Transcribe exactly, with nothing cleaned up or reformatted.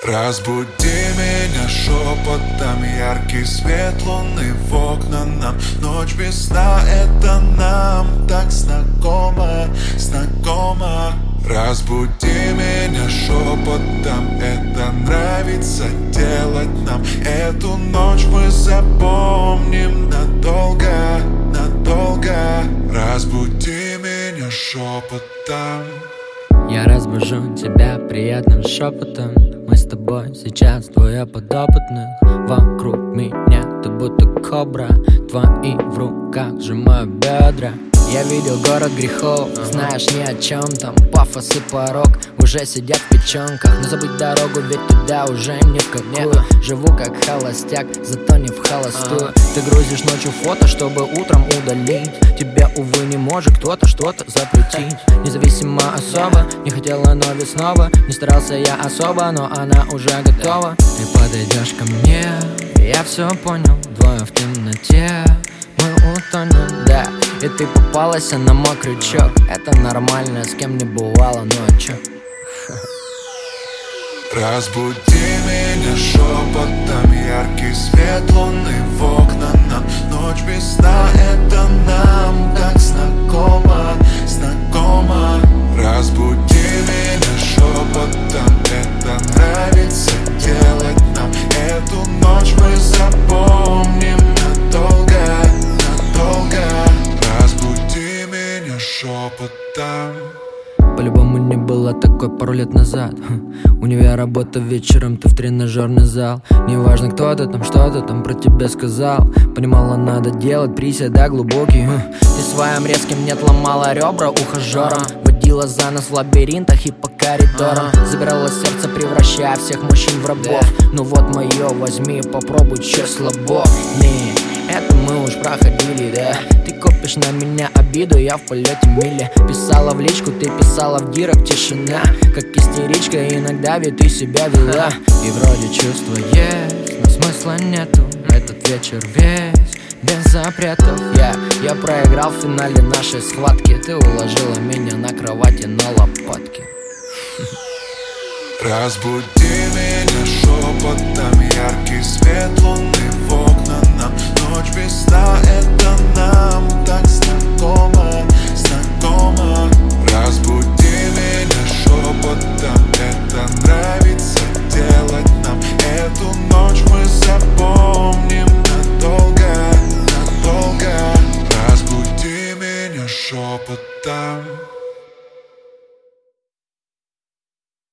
Разбуди меня шепотом, яркий свет луны в окна нам. Ночь без сна, это нам так знакомо, знакомо. Разбуди меня шепотом, это нравится делать нам. Эту ночь мы запомним надолго, надолго. Разбуди меня шепотом. Я разбужу тебя приятным шепотом. Мы с тобой сейчас двое подопытных. Вокруг меня ты будто кобра. Твои в руках сжимаю бедра. Я видел город грехов, знаешь ни о чем там. Пафос и порог уже сидят в печенках. Но забыть дорогу, ведь туда уже ни в какую. Живу как холостяк, зато не в холостую. Ты грузишь ночью фото, чтобы утром удалить. Тебя, увы, не может кто-то что-то запретить. Независимо особо, не хотела, но ведь снова. Не старался я особо, но она уже готова. Ты подойдешь ко мне, я все понял. Двое в темноте, мы утонем, да. И ты попалась на мой крючок. Это нормально, с кем не бывало, ну а чё? Разбуди меня шепотом, яркий свет луны в окна нам. Ночь без сна, это нам так знакомо, знакомо. Разбуди меня шепотом, это нравится делать нам. Эту ночь мы запомним надолго, надолго. Разбуди меня шепотом. По-любому не было такой пару лет назад. хм. Универ, работа вечером, ты в тренажерный зал. Неважно, кто ты там, что ты там про тебя сказал. Понимала, надо делать приседа глубокий. хм. Ты своим резким нет ломала ребра ухажерам. Водила за нас в лабиринтах и по коридорам. Забирала сердце, превращая всех мужчин в рабов. Ну вот мое, возьми, попробуй, чё слабо. Не, это мы уж проходили, да. Ты копишь на меня обиду, я в полете мили. Писала в личку, ты писала в директ, тишина. Как истеричка, иногда ведь ты себя вела. И вроде чувства есть, но смысла нету. Этот вечер весь без запретов. Я, я проиграл в финале нашей схватки. Ты уложила меня на кровати на лопатки. Разбуди меня шепотом, яркий свет луны в окна нам. Ночь без сна, это нам так знакомо, знакомо.